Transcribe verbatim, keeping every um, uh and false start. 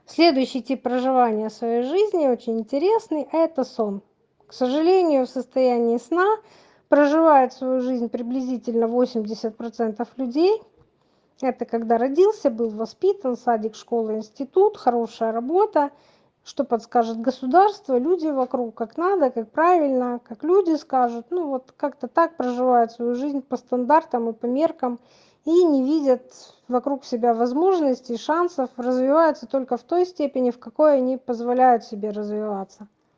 Следующий тип проживания своей жизни, очень интересный, это сон. К сожалению, в состоянии сна проживает свою жизнь приблизительно восемьдесят процентов людей. Это когда родился, был воспитан, садик, школа, институт, хорошая работа. Что подскажет государство, люди вокруг, как надо, как правильно, как люди скажут. Ну вот как-то так проживают свою жизнь по стандартам и по меркам и не видят вокруг себя возможностей, шансов, развиваются только в той степени, в какой они позволяют себе развиваться.